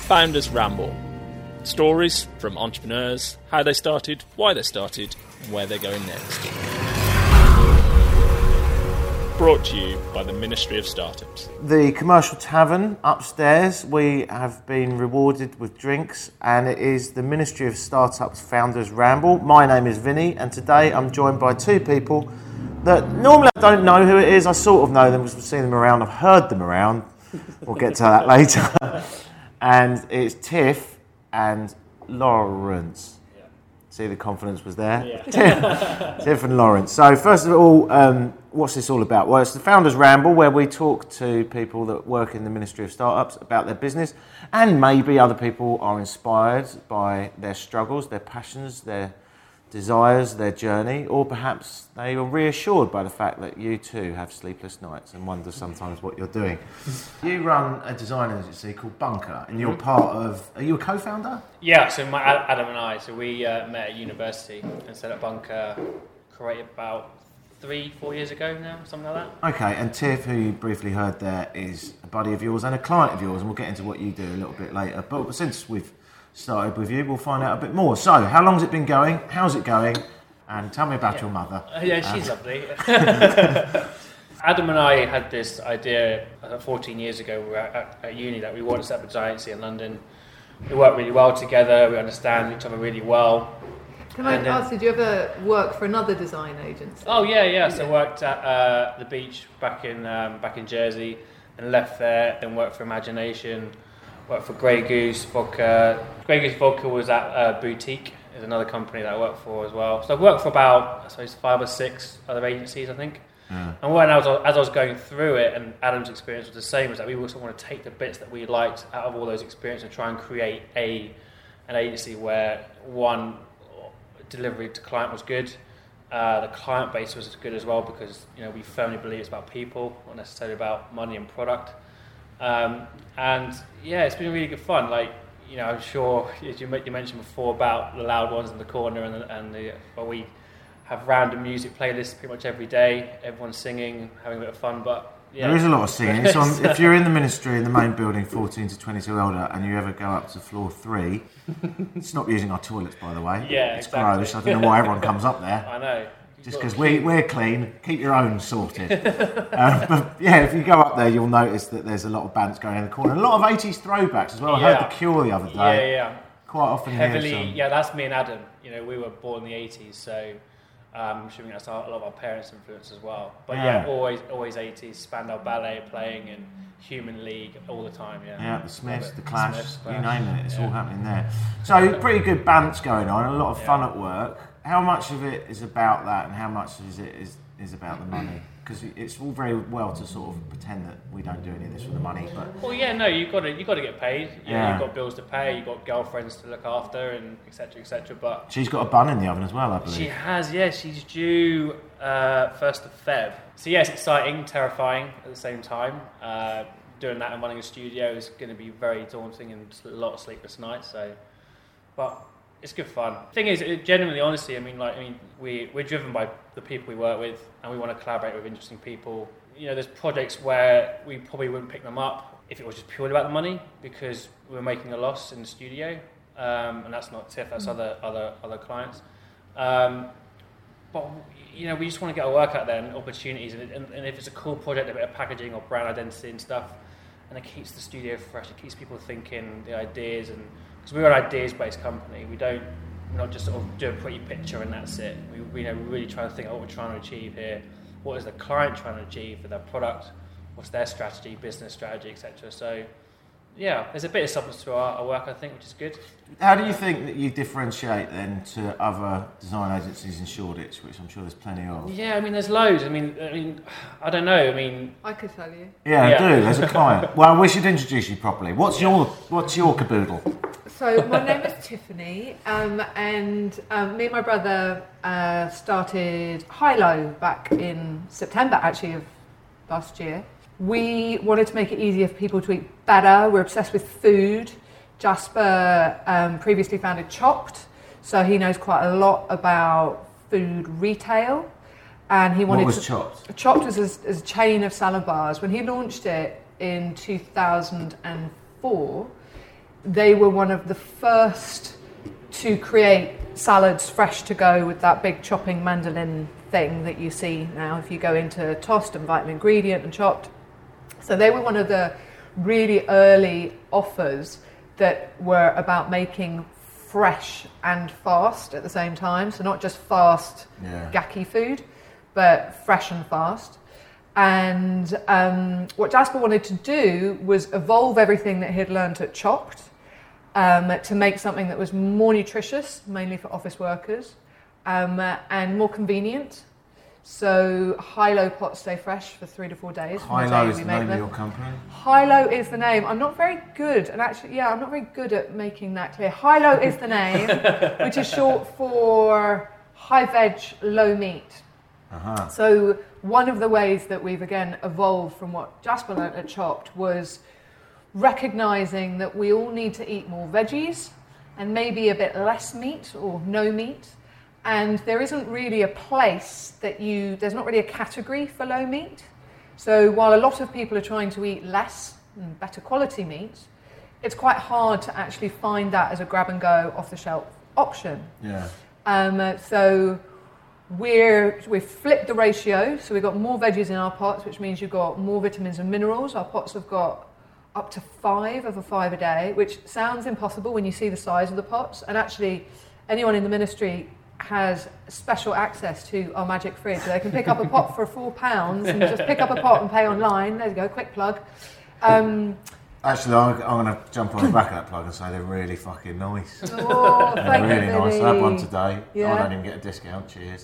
Founders Ramble. Stories from entrepreneurs, how they started, why they started, and where they're going next. Brought to you by the Ministry of Startups. The Commercial Tavern upstairs, we have been rewarded with drinks, and it is the Ministry of Startups Founders Ramble. My name is Vinny, and today I'm joined by two people that normally I don't know who it is. I sort of know them because I've seen them around, I've heard them around. We'll get to that later. And it's Tiff and Lawrence. Yeah. See, the confidence was there. Yeah. Tiff and Lawrence. So first of all, what's this all about? Well, it's the Founders Ramble, where we talk to people that work in the Ministry of Startups about their business, and maybe other people are inspired by their struggles, their passions, their desires, their journey, or perhaps they are reassured by the fact that you too have sleepless nights and wonder sometimes what you're doing. You run a design agency called Bunker, and you're part of... Are you a co-founder? Yeah, so Adam and I, we met at university and set up Bunker, created about 3-4 years ago now, something like that. Okay, and Tiff, who you briefly heard there, is a buddy of yours and a client of yours, and we'll get into what you do a little bit later. But since we've started with you, we'll find out a bit more. So, how long's it been going? How's it going? And tell me about your mother. Yeah, she's lovely. Adam and I had this idea 14 years ago. We were at uni that we wanted to set up a design agency in London. We work really well together. We understand each other really well. Can I ask, did you ever work for another design agency? Oh yeah. So I worked at the beach back in Jersey, and left there. Then worked for Imagination. Worked for Grey Goose Vodka. Grey Goose Vodka was at Boutique, is another company that I worked for as well. So I've worked for about, I suppose, 5 or 6 other agencies, I think. Yeah. And as I was going through it, and Adam's experience was the same, was that we also want to take the bits that we liked out of all those experiences and try and create an agency where, one, delivery to client was good, the client base was good as well, because we firmly believe it's about people, not necessarily about money and product. And yeah, it's been really good fun. I'm sure, as you mentioned before about the loud ones in the corner, but we have random music playlists pretty much every day. Everyone's singing, having a bit of fun. But yeah, there is a lot of singing. So if you're in the ministry in the main building, 14 to 22 elder, and you ever go up to floor 3, stop using our toilets, by the way. Yeah, it's exactly. gross. I don't know why everyone comes up there. I know. Just because we're clean, keep your own sorted. But yeah, if you go up there, you'll notice that there's a lot of bands going in the corner. A lot of 80s throwbacks as well. I heard The Cure the other day. Yeah. Quite often heavily. Hear some. Yeah, that's me and Adam. We were born in the 80s, so I'm assuming that's a lot of our parents' influence as well. But yeah, always 80s. Spandau Ballet playing and Human League all the time. Yeah, the Smiths, the Clash, you name it. It's all happening there. So pretty good bands going on. A lot of fun at work. How much of it is about that, and how much is it is about the money? Because it's all very well to sort of pretend that we don't do any of this for the money, but you've got to get paid. You've got bills to pay. You've got girlfriends to look after, and etc. But she's got a bun in the oven as well, I believe. She has, yeah. She's due 1st of Feb. So yeah, it's exciting, terrifying at the same time. Doing that and running a studio is going to be very daunting and a lot of sleepless nights. But it's good fun. The thing is, genuinely, honestly, we're driven by the people we work with, and we want to collaborate with interesting people. There's projects where we probably wouldn't pick them up if it was just purely about the money, because we're making a loss in the studio, and that's not Tiff, that's other clients. But we just want to get our work out there and opportunities, and if it's a cool project, a bit of packaging or brand identity and stuff, and it keeps the studio fresh, it keeps people thinking, the ideas, and because we're an ideas-based company, we're not just sort of do a pretty picture and that's it. We're really trying to think of what we're trying to achieve here. What is the client trying to achieve for their product? What's their strategy, business strategy, etc. So, yeah, there's a bit of substance to our work, I think, which is good. How do you think that you differentiate then to other design agencies in Shoreditch, which I'm sure there's plenty of? Yeah, there's loads. I don't know. I could tell you. Yeah, I do. There's a client. Well, we should introduce you properly. What's your caboodle? So my name is Tiffany, and me and my brother started Hilo back in September, actually, of last year. We wanted to make it easier for people to eat better. We're obsessed with food. Jasper previously founded Chopped, so he knows quite a lot about food retail. And he wanted What was Chopped? Chopped was a chain of salad bars. When he launched it in 2004, they were one of the first to create salads fresh to go with that big chopping mandolin thing that you see now if you go into Toast and Vital Ingredient and Chopped. So they were one of the really early offers that were about making fresh and fast at the same time. So not just fast, gacky food, but fresh and fast. And what Jasper wanted to do was evolve everything that he'd learned at Chopped to make something that was more nutritious, mainly for office workers, and more convenient. So high-low pots stay fresh for 3 to 4 days. High-low is the name of your company? High-low is the name. I'm not very good, and actually, I'm not very good at making that clear. High-low is the name, which is short for high veg, low meat. Uh-huh. So one of the ways that we've again evolved from what Jasper learnt at Chopped was recognising that we all need to eat more veggies and maybe a bit less meat or no meat. And there isn't really a place there's not really a category for low meat. So while a lot of people are trying to eat less and better quality meat, it's quite hard to actually find that as a grab and go off the shelf option. Yeah. So we've flipped the ratio. So we've got more veggies in our pots, which means you've got more vitamins and minerals. Our pots have got up to 5 of a 5 a day, which sounds impossible when you see the size of the pots. And actually, anyone in the ministry has special access to our magic fridge. They can pick up a pot for £4 and just pick up a pot and pay online. There you go, quick plug. Actually, I'm going to jump on the back of that plug and say they're really fucking nice. Oh, thank They're really you, nice. Vinny. I had one today. Yeah. I don't even get a discount. Cheers.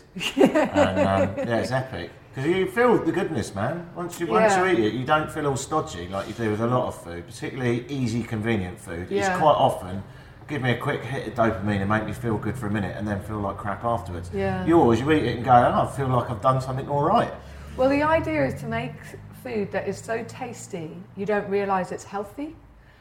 And it's epic because you feel the goodness, man. Once you eat it, you don't feel all stodgy like you do with a lot of food, particularly easy, convenient food. Yeah. It's quite often give me a quick hit of dopamine and make me feel good for a minute, and then feel like crap afterwards. Yeah. Yours, you eat it and go, I feel like I've done something all right. Well, the idea is to make food that is so tasty you don't realise it's healthy,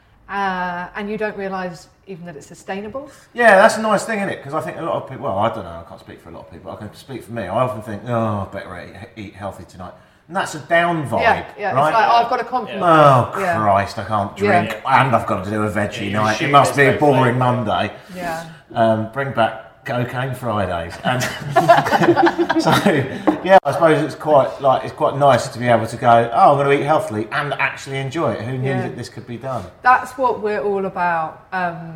and you don't realise even that it's sustainable. Yeah, that's a nice thing, isn't it? Because I think a lot of people, well, I don't know, I can't speak for a lot of people, I can speak for me. I often think, I better eat healthy tonight. And that's a down vibe, Yeah, right? it's like, I've got to compromise. Oh, Yeah. Christ, I can't drink, and I've got to do a veggie night. It must be a boring Monday. Yeah. Bring back cocaine Fridays. And so, I suppose it's quite nice to be able to go, I'm going to eat healthily and actually enjoy it. Who knew that this could be done? That's what we're all about.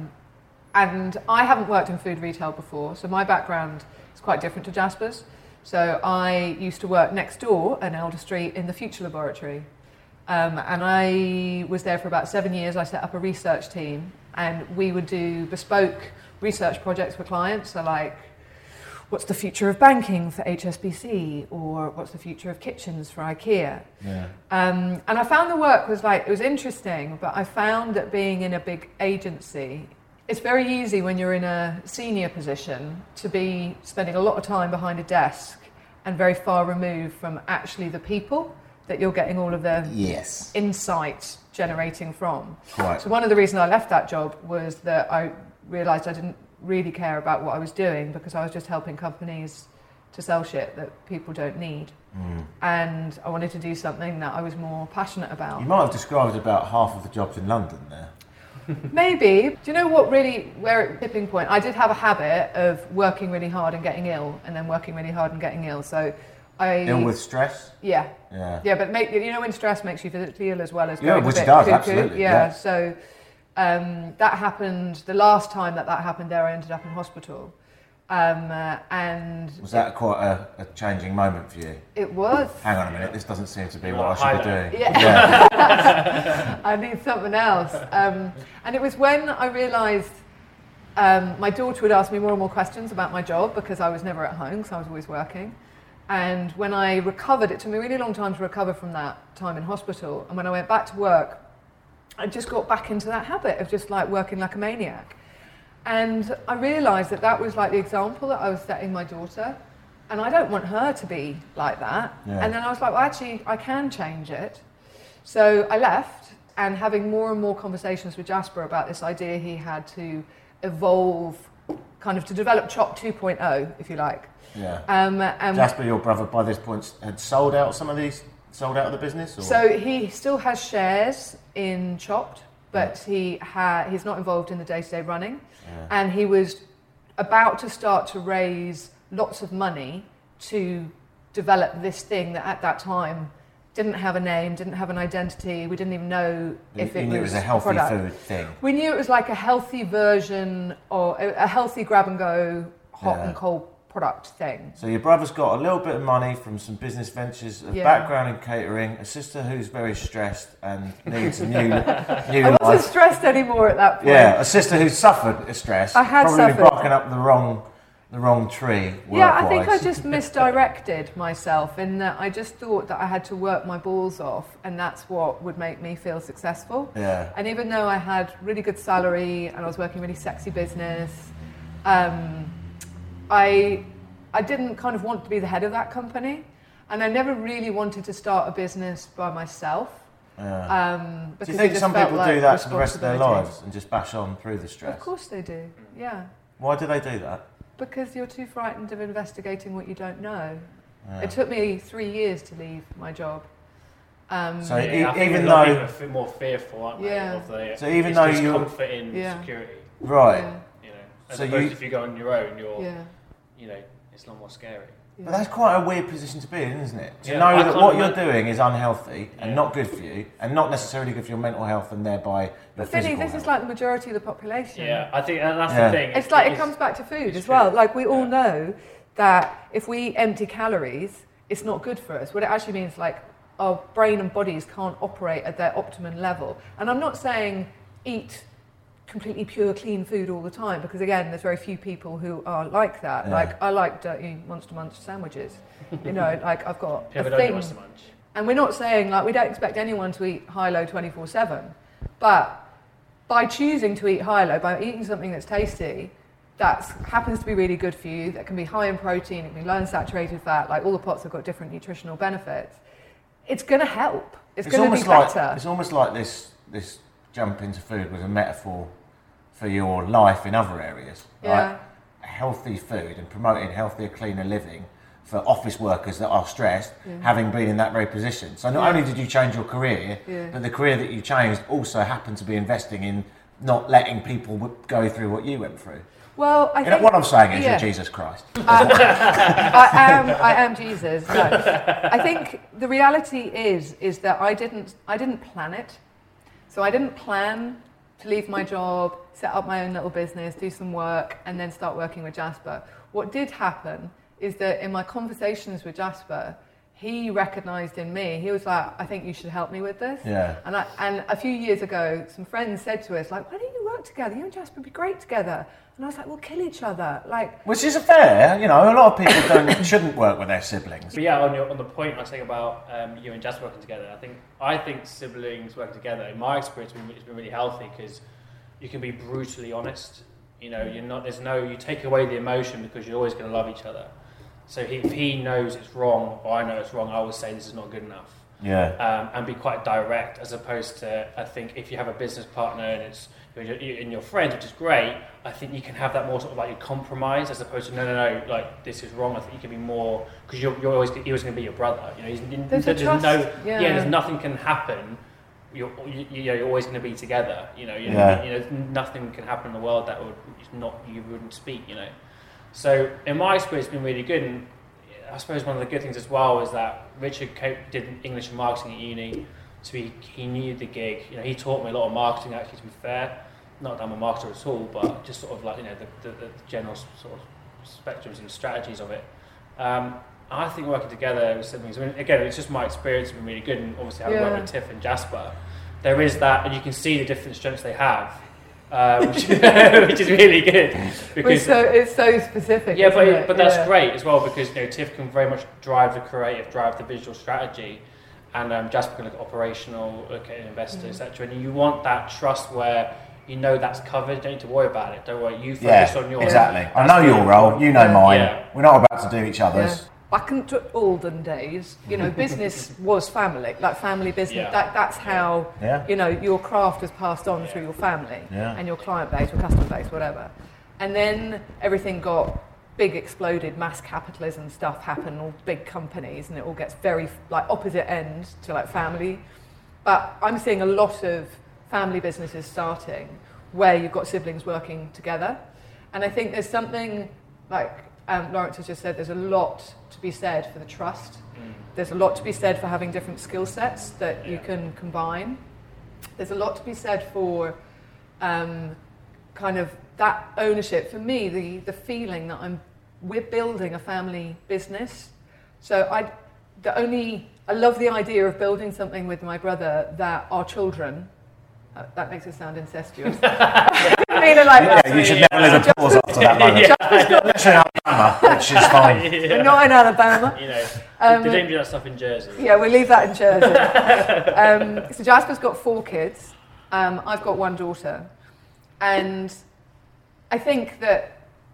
And I haven't worked in food retail before, so my background is quite different to Jasper's. So I used to work next door in Elder Street in the Future Laboratory. And I was there for about 7 years. I set up a research team, and we would do bespoke research projects for clients. So like, what's the future of banking for HSBC? Or what's the future of kitchens for IKEA? Yeah. And I found the work it was interesting, but I found that being in a big agency, it's very easy when you're in a senior position to be spending a lot of time behind a desk and very far removed from actually the people that you're getting all of the insight generating from. Right. So one of the reasons I left that job was that I realised I didn't really care about what I was doing because I was just helping companies to sell shit that people don't need. And I wanted to do something that I was more passionate about. You might have described about half of the jobs in London there. Maybe. Do you know where at tipping point? I did have a habit of working really hard and getting ill, and then working really hard and getting ill. So Ill with stress? Yeah. But when stress makes you physically ill as well as going which a bit it does, cuckoo. absolutely. Yeah. So that happened. The last time that happened there, I ended up in hospital. And was that quite a changing moment for you? It was. Hang on a minute, this doesn't seem to be what I should be doing. Yeah. I need something else. And it was when I realised my daughter would ask me more and more questions about my job because I was never at home because I was always working. And when I recovered, it took me a really long time to recover from that time in hospital. And when I went back to work, I just got back into that habit of just like working like a maniac. And I realised that was like the example that I was setting my daughter. And I don't want her to be like that. Yeah. And then I was like, well, actually, I can change it. So I left, and having more and more conversations with Jasper about this idea he had to evolve, kind of to develop Chopped 2.0, if you like. Yeah. Jasper, your brother, by this point, had sold out of the business? Or? So he still has shares in Chopped. but he's not involved in the day-to-day running, and he was about to start to raise lots of money to develop this thing that at that time didn't have a name, didn't have an identity. We didn't even know if it was a healthy product. food thing. We knew it was like a healthy version or a healthy grab-and-go hot and cold product thing. So your brother's got a little bit of money from some business ventures, a background in catering, a sister who's very stressed and needs a new I wasn't life. stressed anymore at that point. Yeah, a sister who's suffered stress. I had probably suffered. barking up the wrong tree. Yeah, I think I work-wise. just misdirected myself in that I just thought that I had to work my balls off and that's what would make me feel successful. Yeah. And even though I had really good salary and I was working really sexy business, I didn't kind of want to be the head of that company, and I never really wanted to start a business by myself. Yeah. Because Do you think it just some felt people like do that for the rest of their responsibility. lives and just bash on through the stress? Of course they do, yeah. Why do they do that? Because you're too frightened of investigating what you don't know. Yeah. It took me 3 years to leave my job. So I think even a lot though, of people are more fearful, aren't they? Yeah. Of the, So even it's though just you- comfort in Yeah. security, right, Yeah, you know. As So opposed you- to if you go on your own, you're, yeah. you know, it's a lot more scary. but that's quite a weird position to be in, isn't it? To Yeah, know I that can't what you're imagine- doing is unhealthy and Yeah. not good for you, and not necessarily good for your mental health and thereby your But Vinny, physical this health. is like the majority of the population. Yeah, I think and that's Yeah. the thing. It's like it is- comes back to food it's as well. true. Like we all Yeah. know that if we eat empty calories, it's not good for us. What it actually means, like our brain and bodies can't operate at their optimum level. And I'm not saying eat completely pure, clean food all the time, because again, there's very few people who are like that. Yeah. Like I like dirty Monster Munch sandwiches. You know, like I've got Yeah, a but don't thing. do so much. And we're not saying, like, we don't expect anyone to eat high-low 24/7. But by choosing to eat high-low, by eating something that's tasty, that happens to be really good for you, that can be high in protein, it can be low in saturated fat, like all the pots have got different nutritional benefits, it's going to help. It's going to be better. It's almost like this jump into food was a metaphor for your life in other areas. Yeah. Right? Healthy food and promoting healthier, cleaner living for office workers that are stressed, having been in that very position. So not only did you change your career, but the career that you changed also happened to be investing in not letting people go through what you went through. Well, I You know, think what I'm saying is yeah. you're Jesus Christ. I am Jesus. No. I think the reality is that I didn't plan it. So I didn't plan to leave my job, set up my own little business, do some work, and then start working with Jasper. What did happen is that in my conversations with Jasper, he recognised in me, he was like, I think you should help me with this. Yeah. And a few years ago, some friends said to us, like, why don't you work together? You and Jasper would be great together. And I was like, we'll kill each other. Like, Which is fair, you know, a lot of people shouldn't work with their siblings. But yeah, on the point I was saying about you and Jasper working together, I think siblings working together, in my experience, it's been really healthy because you can be brutally honest. You know, you take away the emotion because you're always going to love each other. So if he knows it's wrong or I know it's wrong, I will say this is not good enough. Yeah. And be quite direct, as opposed to, I think, if you have a business partner and it's and your friends, which is great, I think you can have that more sort of like a compromise, as opposed to no, like this is wrong. I think you can be more, because you're always going to be your brother. You know, there's nothing can happen. You're always going to be together. You know, nothing can happen in the world that you wouldn't speak. You know, so in my experience, it's been really good. And I suppose one of the good things as well is that Richard did English and marketing at uni, so he knew the gig. You know, he taught me a lot of marketing. Actually, to be fair, not that I'm a marketer at all, but just sort of like, you know, the general sort of spectrums and strategies of it. I think working together with siblings, I mean, again, it's just my experience has been really good, and obviously having worked with Tiff and Jasper, there is that, and you can see the different strengths they have. Which is really good because it's so specific. Yeah, isn't but that's great as well, because Tiff can very much drive the creative, drive the visual strategy, and Jasper can look at operational, look at investors, etc. And you want that trust where you know that's covered. You don't need to worry about it. Don't worry. You focus on yours. Exactly. I know your role. You know mine. Yeah. We're not about to do each other's. Yeah. Back into olden days, business was family, like family business. Yeah. That's how, your craft was passed on through your family and your client base or customer base, whatever. And then everything got big, exploded, mass capitalism stuff happened, all big companies, and it all gets very, like, opposite end to, like, family. But I'm seeing a lot of family businesses starting where you've got siblings working together. And I think there's something, like Lawrence has just said, there's a lot to be said for the trust. There's a lot to be said for having different skill sets that you can combine. There's a lot to be said for kind of that ownership. For me, the feeling that we're building a family business. So I love the idea of building something with my brother that our children, that makes it sound incestuous. I didn't mean it like that. Yeah, you should never leave a pause after that moment. Unless you're in Alabama, which is fine. We're not in Alabama. You know, they don't do that stuff in Jersey. Yeah, we'll leave that in Jersey. So Jasper's got 4 kids. I've got 1 daughter. And I think that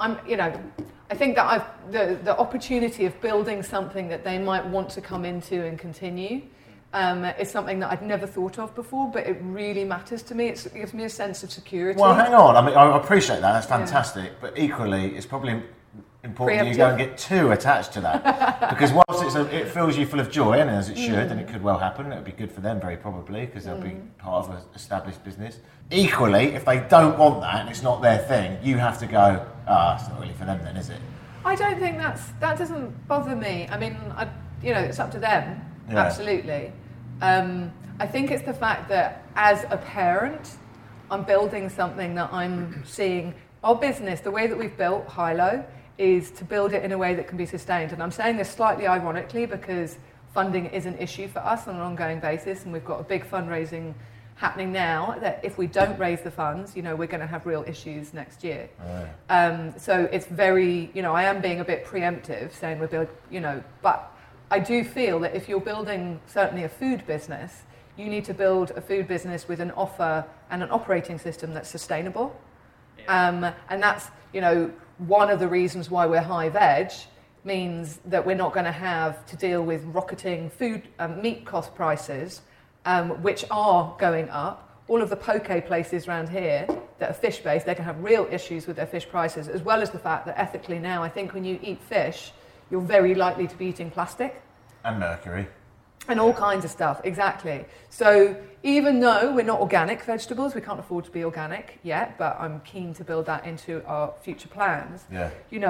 the opportunity of building something that they might want to come into and continue is something that I'd never thought of before, but it really matters to me. It gives me a sense of security. Well, hang on. I mean, I appreciate that. That's fantastic. Yeah. But equally, it's probably important that you go and get too attached to that. Because whilst it fills you full of joy, and as it should, and it could well happen, it would be good for them very probably, because they'll be part of an established business. Equally, if they don't want that and it's not their thing, you have to go, it's not really for them then, is it? I don't think that doesn't bother me. I mean, it's up to them, absolutely. I think it's the fact that as a parent, I'm building something that I'm seeing. Our business, the way that we've built Hilo, is to build it in a way that can be sustained. And I'm saying this slightly ironically because funding is an issue for us on an ongoing basis, and we've got a big fundraising happening now that if we don't raise the funds, we're going to have real issues next year. Right. So it's very, I am being a bit preemptive, saying we're building, but I do feel that if you're building certainly a food business, you need to build a food business with an offer and an operating system that's sustainable. Yeah. And that's, one of the reasons why we're high veg means that we're not going to have to deal with rocketing food meat cost prices, which are going up. All of the poke places around here that are fish-based, they can have real issues with their fish prices, as well as the fact that ethically now, I think when you eat fish, you're very likely to be eating plastic. And mercury. And all kinds of stuff, exactly. So even though we're not organic vegetables, we can't afford to be organic yet, but I'm keen to build that into our future plans. Yeah.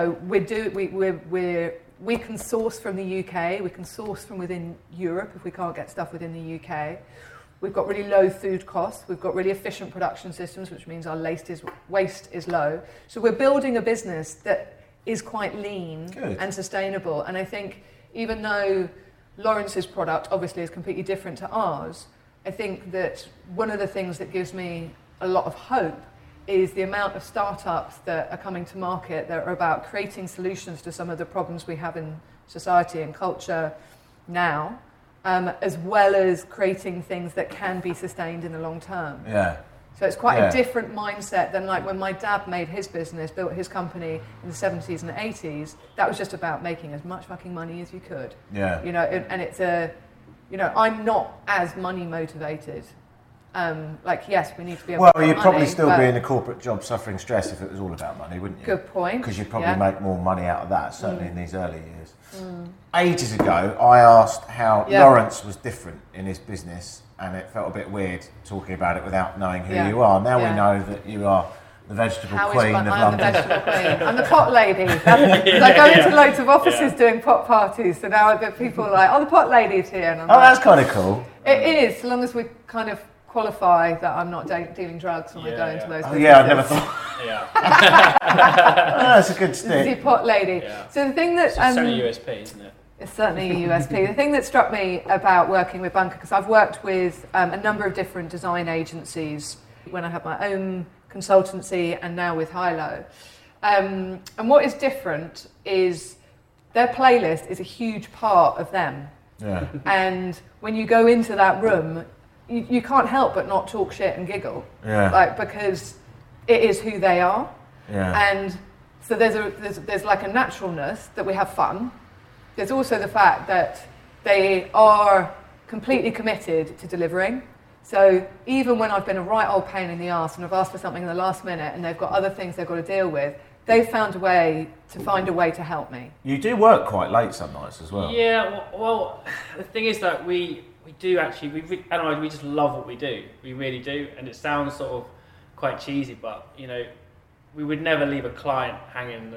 We can source from the UK, we can source from within Europe if we can't get stuff within the UK. We've got really low food costs, we've got really efficient production systems, which means our waste is low. So we're building a business that is quite lean and sustainable. And I think even though Lawrence's product obviously is completely different to ours, I think that one of the things that gives me a lot of hope is the amount of startups that are coming to market that are about creating solutions to some of the problems we have in society and culture now, as well as creating things that can be sustained in the long term. Yeah. So it's quite a different mindset than like when my dad made his business, built his company in the 70s and 80s. That was just about making as much fucking money as you could. Yeah. And it's I'm not as money motivated. Yes, we need to be able to Well, you'd money, probably still be in a corporate job suffering stress if it was all about money, wouldn't you? Good point. Because you'd probably make more money out of that, certainly in these early years. Ages ago, I asked how Lawrence was different in his business, and it felt a bit weird talking about it without knowing who you are. Now we know that you are the vegetable queen of London. I'm the vegetable queen. I'm the pot lady. I go into loads of offices doing pot parties, so now I get people like, the pot lady's here. And I'm that's kind of cool. It is, so long as we kind of qualify that I'm not dealing drugs when I go into those businesses. Yeah, I never thought. That's a good stick. The pot lady. Yeah. So the thing that... It's certainly a USP, isn't it? It's certainly a USP. The thing that struck me about working with Bunker, because I've worked with a number of different design agencies when I had my own consultancy and now with Hilo. And what is different is their playlist is a huge part of them. Yeah. And when you go into that room, you can't help but not talk shit and giggle. Yeah. Because it is who they are. Yeah. And so there's like a naturalness that we have fun. There's also the fact that they are completely committed to delivering. So even when I've been a right old pain in the arse and I've asked for something in the last minute and they've got other things they've got to deal with, they've found a way to help me. You do work quite late some nights as well. Yeah, well the thing is that we We do actually. We just love what we do. We really do, and it sounds sort of quite cheesy, but we would never leave a client hanging.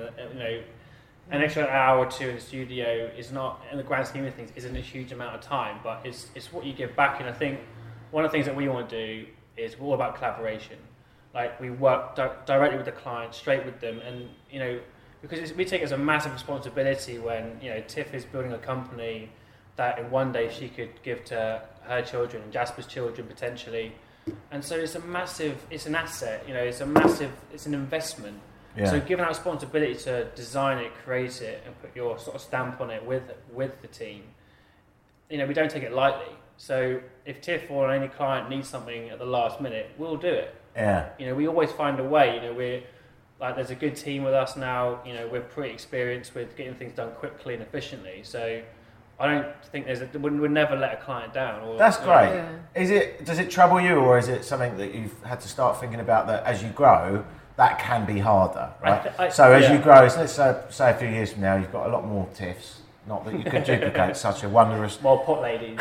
An extra hour or two in the studio is not, in the grand scheme of things, isn't a huge amount of time, but it's what you give back. And I think one of the things that we want to do is all about collaboration. Like, we work directly with the client, straight with them, and because we take it as a massive responsibility when Tiff is building a company that in one day she could give to her children and Jasper's children potentially, and so it's an asset. It's an investment. Yeah. So given that responsibility to design it, create it, and put your sort of stamp on it with the team, we don't take it lightly. So if Tiff or any client needs something at the last minute, we'll do it. Yeah. We always find a way. We're like, there's a good team with us now. We're pretty experienced with getting things done quickly and efficiently. So I don't think we'd never let a client down. That's great. Yeah. Does it trouble you, or is it something that you've had to start thinking about that as you grow? That can be harder, right? As you grow, let's say a few years from now, you've got a lot more Tiffs. Not that you could duplicate such a wondrous... More pot ladies.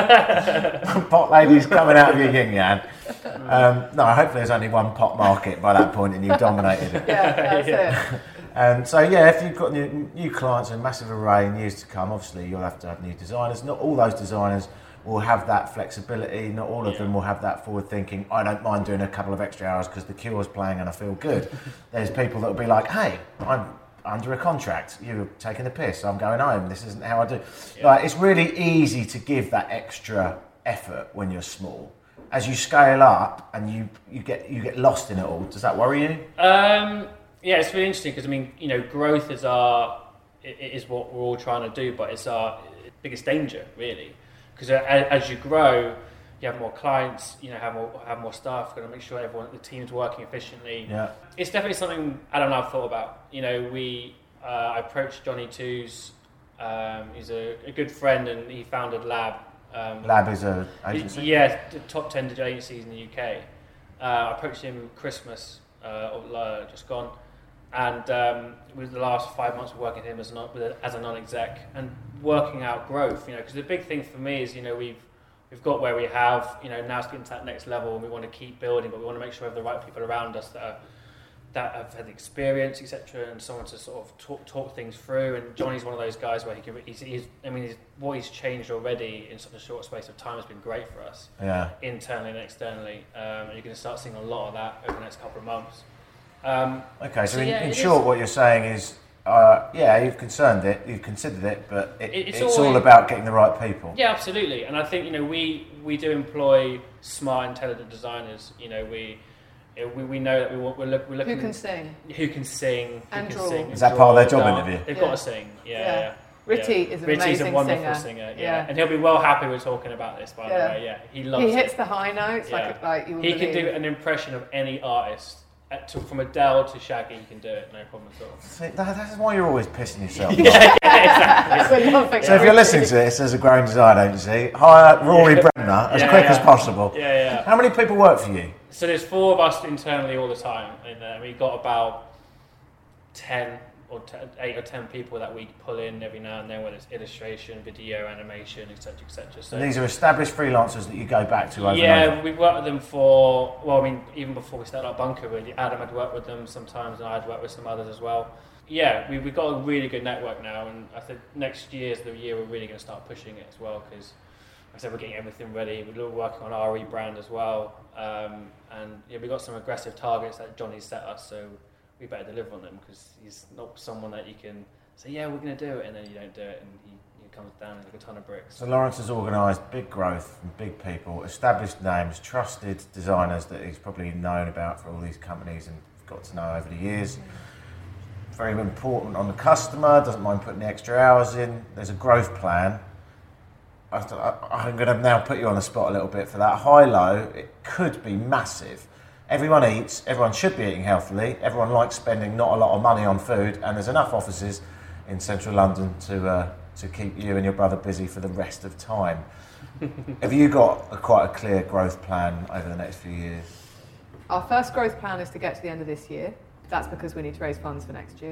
Pot ladies coming out of your yin-yang. No, hopefully there's only one pot market by that point and you've dominated it. Yeah, that's it. If you've got new clients and a massive array in years to come, obviously you'll have to have new designers. Not all those designers will have that flexibility. Not all of them will have that forward thinking. I don't mind doing a couple of extra hours because the Cure's playing and I feel good. There's people that will be like, hey, I'm under a contract. You're taking the piss. I'm going home. This isn't how I do. Yeah. Like, it's really easy to give that extra effort when you're small. As you scale up and you get lost in it all, does that worry you? Yeah, it's really interesting because growth is what we're all trying to do, but it's our biggest danger, really. Because as you grow, you have more clients, have more staff. Got to make sure the team's working efficiently. Yeah, it's definitely something I've thought about. I approached Johnny Twos. He's a good friend, and he founded Lab. Lab is an agency. Yeah, the top 10 digital agencies in the UK. I approached him Christmas just gone, and with the last 5 months of working with him as a non-exec and working out growth. Because the big thing for me is we've got where we have. Now it's getting to that next level, and we want to keep building, but we want to make sure we have the right people around us that have had the experience, etc., and someone to sort of talk things through. And Johnny's one of those guys where what he's changed already in such a short space of time has been great for us, internally and externally. And you're going to start seeing a lot of that over the next couple of months. In short, what you're saying is, you've considered it, but it's all about getting the right people. Yeah, absolutely. And I think we do employ smart, intelligent designers. We know that we're looking. Who can sing? Who can sing? And draw. Is that part of their job interview? They've got to sing. Yeah. Ritty is an Ritty's amazing a wonderful singer. Yeah, and he'll be well happy with talking about this. By the way, he loves. He hits the high notes like you. He can do an impression of any artist. From Adele to Shaggy, you can do it, no problem at all. See, that's why you're always pissing yourself off. Exactly. So if you're listening to this as a growing design agency, hire Rory Bremner as quick as possible. Yeah. How many people work for you? So there's 4 of us internally all the time, and we've got about 8 or 10 people that we pull in every now and then, whether it's illustration, video, animation, etc., etc. So these are established freelancers that you go back to over and over. Yeah, we've worked with them for, even before we started our bunker, really. Adam had worked with them sometimes, and I'd worked with some others as well. Yeah, we've got a really good network now, and I think next year's the year we're really going to start pushing it as well, because like I said, we're getting everything ready. We're working on our rebrand as well, and we've got some aggressive targets that Johnny's set us, so we better deliver on them, because he's not someone that you can say, we're going to do it, and then you don't do it, and he comes down like a ton of bricks. So Lawrence has organised big growth from big people, established names, trusted designers that he's probably known about for all these companies and got to know over the years. Very important on the customer, doesn't mind putting the extra hours in. There's a growth plan. I'm going to now put you on the spot a little bit for that. High-low, it could be massive. Everyone eats, everyone should be eating healthily, everyone likes spending not a lot of money on food, and there's enough offices in central London to keep you and your brother busy for the rest of time. Have you got quite a clear growth plan over the next few years? Our first growth plan is to get to the end of this year. That's because we need to raise funds for next year.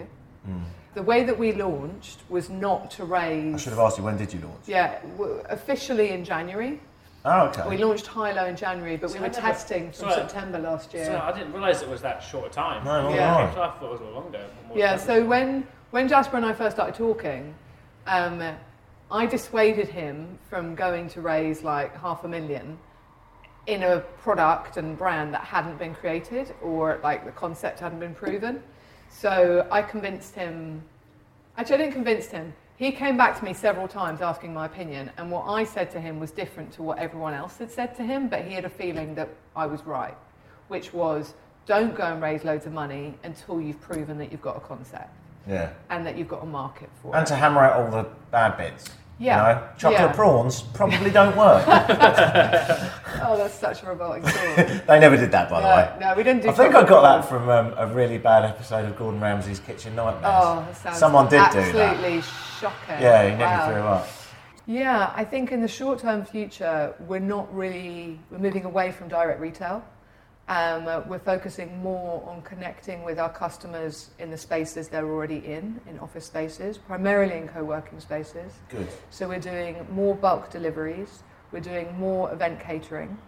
The way that we launched was not to raise... I should have asked you, when did you launch? Yeah, officially in January. Oh, okay. We launched High-Low in January, but we were testing from September last year. So I didn't realise it was that short a time. No, Yeah. I thought it was a lot longer. Yeah, so when Jasper and I first started talking, I dissuaded him from going to raise like $500,000 in a product and brand that hadn't been created, or like the concept hadn't been proven. So I convinced him. Actually, I didn't convince him. He came back to me several times asking my opinion, and what I said to him was different to what everyone else had said to him, but he had a feeling that I was right, which was, don't go and raise loads of money until you've proven that you've got a concept. Yeah. And that you've got a market for it. And to hammer out all the bad bits. Yeah. You know? Chocolate prawns probably don't work. Oh, that's such a revolting story. They never did that, by the way. No, we didn't do I think I chocolate got that prawns. from a really bad episode of Gordon Ramsay's Kitchen Nightmares. Oh, that sounds Someone did do that. absolutely shocking. Yeah, he nearly Wow. threw up. Yeah, I think in the short-term future, we're moving away from direct retail. We're focusing more on connecting with our customers in the spaces they're already in office spaces, primarily in co-working spaces. Good. So we're doing more bulk deliveries, we're doing more event catering.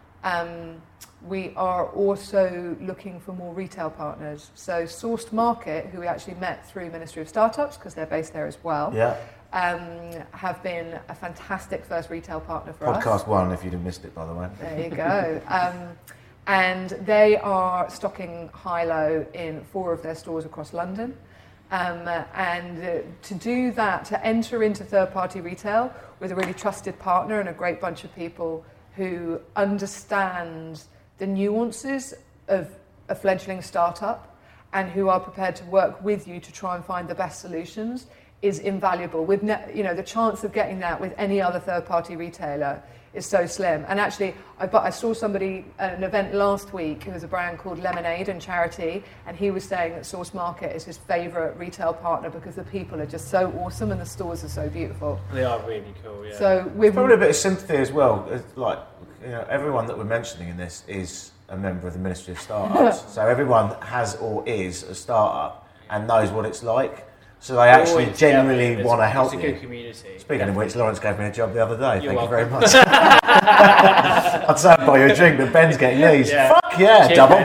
We are also looking for more retail partners. So Sourced Market, who we actually met through Ministry of Startups, because they're based there as well, Yeah. have been a fantastic first retail partner for us. Podcast 1, if you'd have missed it, by the way. There you go. And they are stocking High-Low in 4 of their stores across London. To do that, to enter into third-party retail with a really trusted partner and a great bunch of people who understand the nuances of a fledgling startup and who are prepared to work with you to try and find the best solutions is invaluable. With the chance of getting that with any other third-party retailer is so slim. And actually, I saw somebody at an event last week who was a brand called Lemonade and Charity, and he was saying that Source Market is his favourite retail partner because the people are just so awesome and the stores are so beautiful. They are really cool, yeah. So we've Probably a bit of sympathy as well. It's like, everyone that we're mentioning in this is a member of the Ministry of Startups. So everyone has or is a startup and knows what it's like. So they actually genuinely want to help you. It's a good community. Speaking of which, Lawrence gave me a job the other day. You're Thank you very welcome. much. I'd say I'd buy you a drink, but Ben's getting these. Yeah. Fuck yeah, Cheers, double Ben.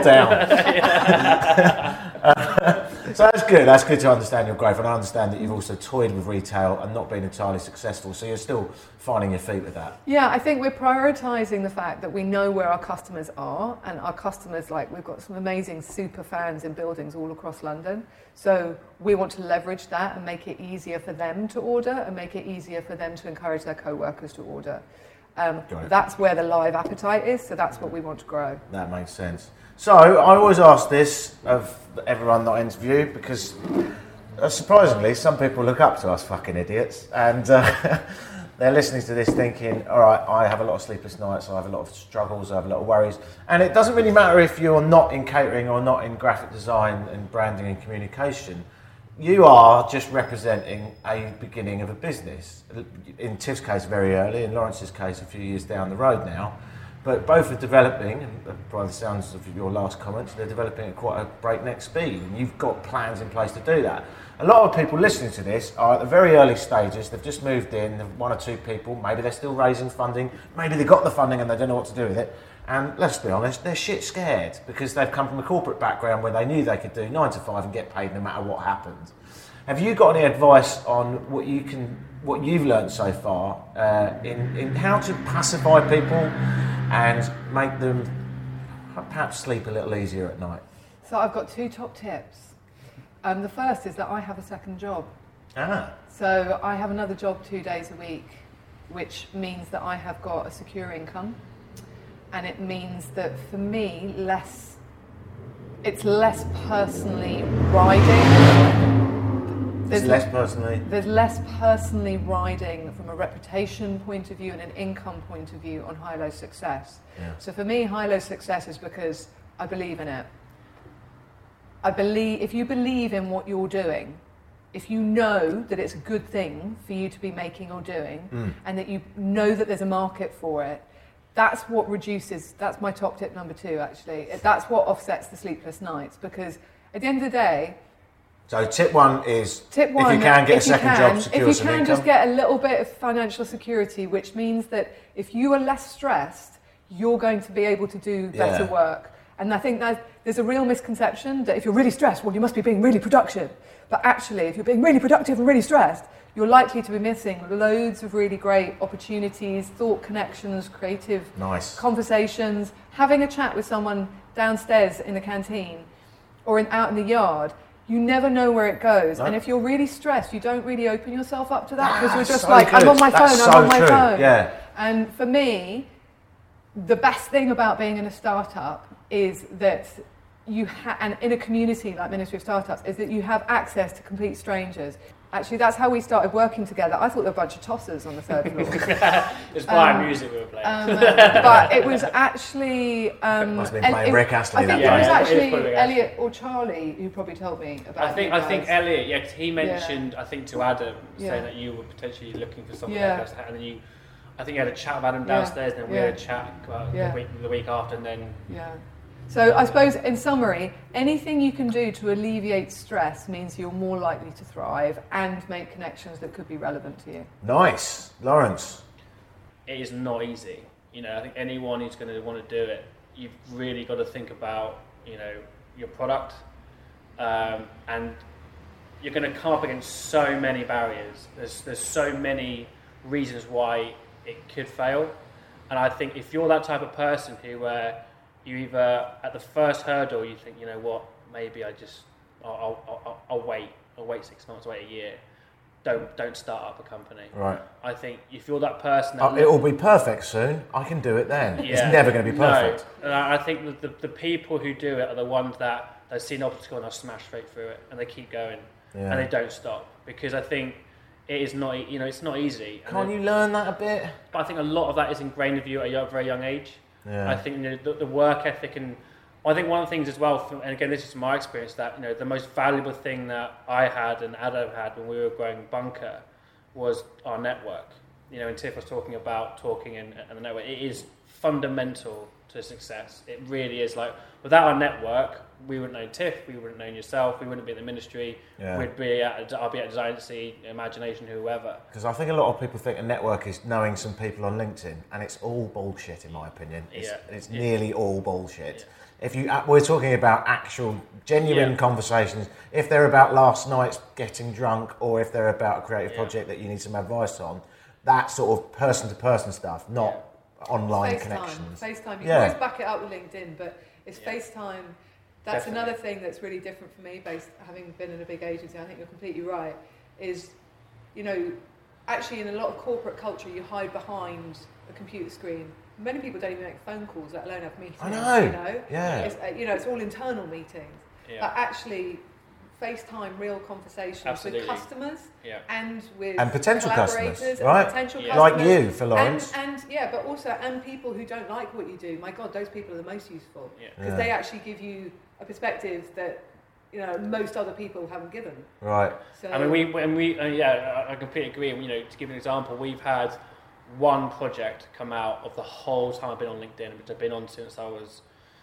down. So that's good. That's good to understand your growth, and I understand that you've also toyed with retail and not been entirely successful. So you're still finding your feet with that. Yeah, I think we're prioritising the fact that we know where our customers are, and our customers, we've got some amazing super fans in buildings all across London. So we want to leverage that and make it easier for them to order and make it easier for them to encourage their co-workers to order. That's where the live appetite is, so that's what we want to grow. That makes sense. So I always ask this of everyone that I interview because surprisingly some people look up to us fucking idiots and they're listening to this thinking, all right, I have a lot of sleepless nights, I have a lot of struggles, I have a lot of worries, and it doesn't really matter if you're not in catering or not in graphic design and branding and communication. You are just representing a beginning of a business. In Tiff's case, very early. In Lawrence's case, a few years down the road now. But both are developing, and by the sounds of your last comments, they're developing at quite a breakneck speed. And you've got plans in place to do that. A lot of people listening to this are at the very early stages. They've just moved in, one or two people. Maybe they're still raising funding. Maybe they got the funding and they don't know what to do with it. And let's be honest, they're shit scared because they've come from a corporate background where they knew they could do 9 to 5 and get paid no matter what happened. Have you got any advice on what you've learned so far in how to pacify people and make them perhaps sleep a little easier at night? So I've got 2 top tips. The first is that I have a second job. So I have another job 2 days a week, which means that I have got a secure income. And it means that for me, it's less personally riding. There's less personally riding from a reputation point of view and an income point of view on High-Low success. Yeah. So for me, High-Low success is because I believe in it. If you believe in what you're doing, if you know that it's a good thing for you to be making or doing, and that you know that there's a market for it, that's my top tip number 2 actually. That's what offsets the sleepless nights, because at the end of the day, So tip one is Tip one, if you can get a second job, if secure you some can income. just get a little bit of financial security, which means that if you are less stressed, you're going to be able to do better work. And I think that there's a real misconception that if you're really stressed, well, you must be being really productive. But actually, if you're being really productive and really stressed, you're likely to be missing loads of really great opportunities, thought connections, creative conversations, having a chat with someone downstairs in the canteen or out in the yard. You never know where it goes. And if you're really stressed, you don't really open yourself up to that because you're just so like, good. I'm on my phone, That's I'm so on my true. phone. Yeah. And for me, the best thing about being in a startup is that and in a community like Ministry of Startups, is that you have access to complete strangers. Actually, that's how we started working together. I thought there were a bunch of tossers on the third floor. It's fine music we were playing. But it was actually... Must have been playing Rick Astley. I think that it was day. actually Elliot or Charlie who probably told me about it. I think Elliot, because he mentioned, I think to Adam, saying that you were potentially looking for something like this, and then I think you had a chat with Adam downstairs, and then we had a chat the week after, and then... Yeah. So I suppose, in summary, anything you can do to alleviate stress means you're more likely to thrive and make connections that could be relevant to you. Nice. Lawrence? It is not easy. I think anyone who's going to want to do it, you've really got to think about, your product, and you're going to come up against so many barriers. There's so many reasons why it could fail, and I think if you're that type of person who you either at the first hurdle you think, maybe I'll wait 6 months, wait a year. Don't start up a company. Right. I think if you're that person, it will be perfect soon. I can do it then. It's never going to be perfect. No. And I think the people who do it are the ones that they've seen an obstacle and they'll smash straight through it and they keep going and they don't stop, because I think it is not. It's not easy. Can't you learn that a bit? But I think a lot of that is ingrained with you at a very young age. Yeah. I think the work ethic, and I think one of the things as well, and again this is my experience, that the most valuable thing that I had and Adam had when we were growing Bunker was our network. And Tiff was talking about talking and the network. It is fundamental to success. It really is. Like, without our network, we wouldn't know Tiff, we wouldn't know yourself, we wouldn't be in the ministry. I'll be at Design Agency, Imagination, whoever. Because I think a lot of people think a network is knowing some people on LinkedIn, and it's all bullshit in my opinion. It's nearly all bullshit. Yeah. We're talking about actual, genuine conversations. If they're about last night's getting drunk, or if they're about a creative project that you need some advice on, that sort of person-to-person stuff, not online connections. FaceTime. You can always back it up with LinkedIn, but it's FaceTime. That's another thing that's really different for me, having been in a big agency. I think you're completely right. Is, actually in a lot of corporate culture, you hide behind a computer screen. Many people don't even make phone calls, let alone have meetings. I know. Yeah. It's, it's all internal meetings. Yeah. But actually, FaceTime real conversations with customers and with potential collaborators customers, right? Potential customers. Like you, for Lawrence. But also people who don't like what you do. My God, those people are the most useful because they actually give you a perspective that most other people haven't given. Right. So, I mean, I completely agree. To give an example, we've had one project come out of the whole time I've been on LinkedIn, which I've been on since I was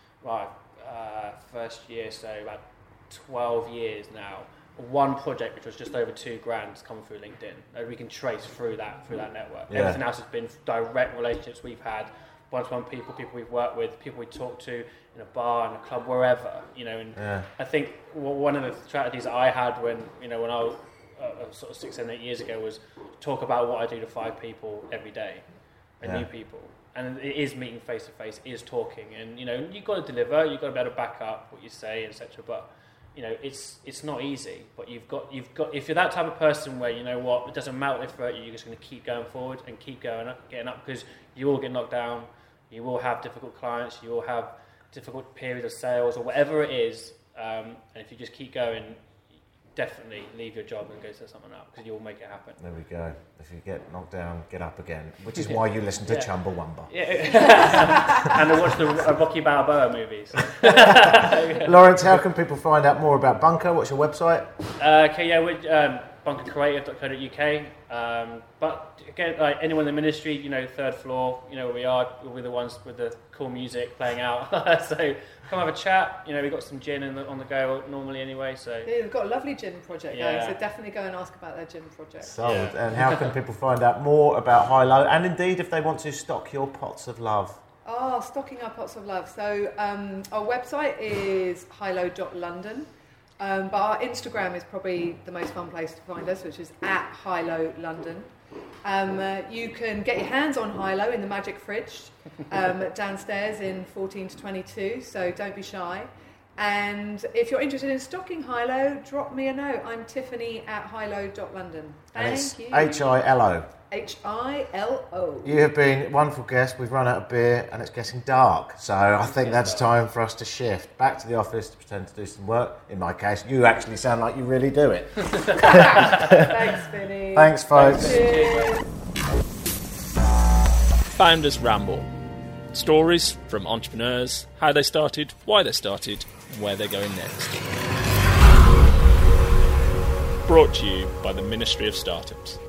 first year, so about 12 years now. One project which was just over $2,000 has come through LinkedIn that we can trace through that network. Yeah. Everything else has been direct relationships we've had, one-to-one people we've worked with, people we talk to in a bar, in a club, wherever. I think one of the strategies that I had when I was sort of 6, 7, 8 years ago was talk about what I do to 5 people every day, and new people. And it is meeting face to face, it is talking, and you've got to deliver, you've got to be able to back up what you say, etc. But it's not easy. But you've got if you're that type of person where it doesn't matter if you're just going to keep going forward and keep going up, getting up, because you will get knocked down, you will have difficult clients, you will have difficult periods of sales or whatever it is, and if you just keep going, definitely leave your job and go set something up, because you'll make it happen. There we go. If you get knocked down, get up again, which is why you listen to Chumbawamba. Yeah. And I watch the Rocky Balboa movies. Lawrence, how can people find out more about Bunker? What's your website? bunkercreative.co.uk. But again, like anyone in the ministry, you know, third floor, you know where we are. We're the ones with the cool music playing out. So come have a chat. You know, we've got some gin on the go normally anyway. So Yeah, they've got a lovely gin project Yeah. going, so definitely go and ask about their gin project. Sold. Yeah. And how can people find out more about High Low? And indeed, if they want to stock your pots of love. Oh, stocking our pots of love. So our website is highlow.london. But our Instagram is probably the most fun place to find us, which is @HighLowLondon. You can get your hands on High-Low in the Magic Fridge downstairs in 14 to 22, so don't be shy. And if you're interested in stocking High-Low, drop me a note. I'm Tiffany @highlow.london. And it's Thank you. HILO. HILO. You have been a wonderful guest. We've run out of beer and it's getting dark. So I think that's time for us to shift back to the office to pretend to do some work. In my case, you actually sound like you really do it. Thanks, Vinny. Thanks, folks. Cheers. Founders Ramble. Stories from entrepreneurs, how they started, why they started, and where they're going next. Brought to you by the Ministry of Startups.